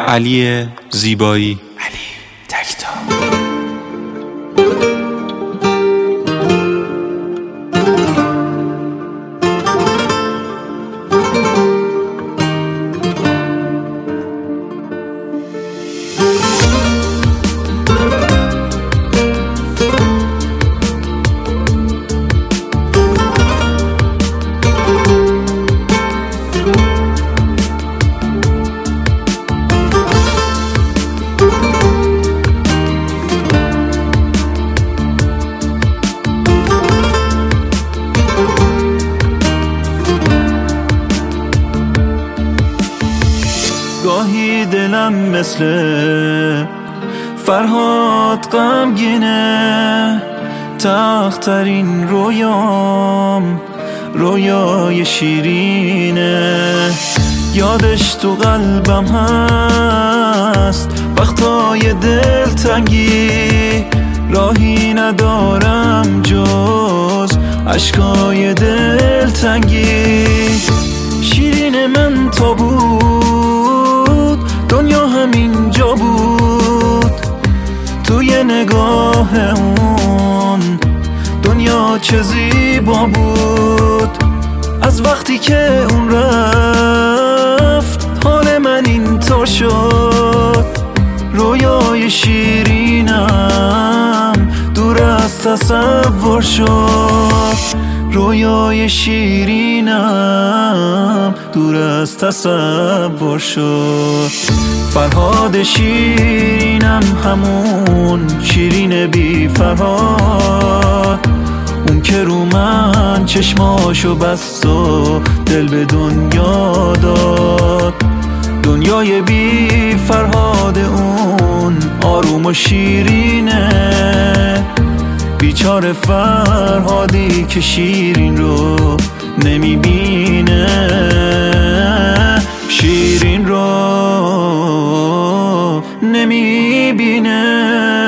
علی زیبایی. گاهی دلم مثل فرهاد غمگینه، تخترین رویام رویای شیرینه، یادش تو قلبم هست وقتای دلتنگی، راهی ندارم جز اشکای دلتنگی. شیرین من تا بود دنیا همینجا بود، توی نگاه اون دنیا چه زیبا بود. از وقتی که اون رفت حال من اینطور شد، رویای شیرینم دور از تصور شد، رویای شیرینم دور از تصور شد. فرهاد شیرینم همون شیرین بی فرهاد، اون که رو من چشماشو بست و دل به دنیا داد. دنیای بی فرهاد اون آروم و شیرینه، بیچاره فرهادی که شیرین رو نمیبینه، شیرین رو نمیبینه.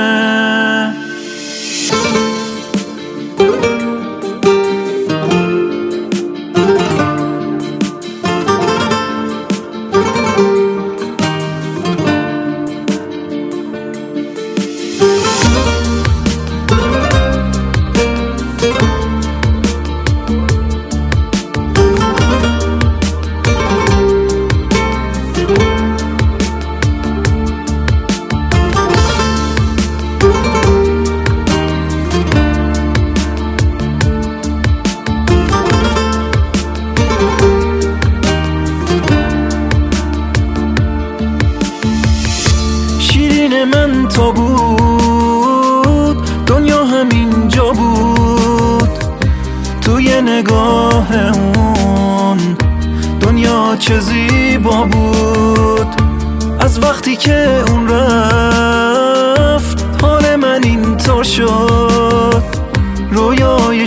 من تا بود دنیا همینجا بود، توی نگاه اون دنیا چه زیبا بود. از وقتی که اون رفت حال من اینطور شد، رویای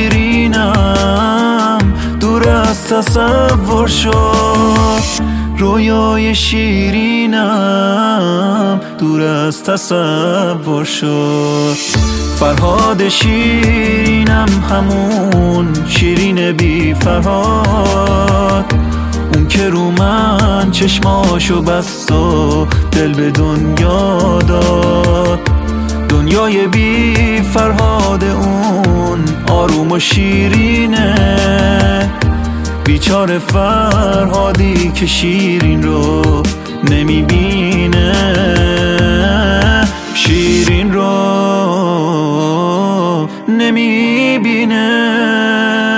شیرینم دور از تصور شد، رویای شیرینم دور از تصور شد. فرهاد شیرینم همون شیرین بی فرهاد، اون که رو من چشماشو بست و دل به دنیا داد. دنیای بی فرهاد اون آروم و شیرینه، بیچاره فرهادی که شیرین رو نمیبینه، شیرین رو نمیبینه.